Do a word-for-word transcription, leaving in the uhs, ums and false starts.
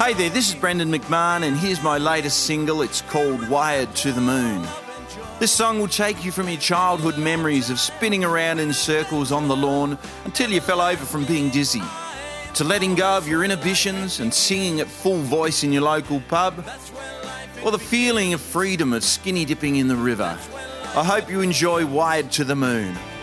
Hey there, this is Brendan McMahon and here's my latest single. It's called Wired to the Moon. This song will take you from your childhood memories of spinning around in circles on the lawn until you fell over from being dizzy, to letting go of your inhibitions and singing at full voice in your local pub, or the feeling of freedom of skinny dipping in the river. I hope you enjoy Wired to the Moon.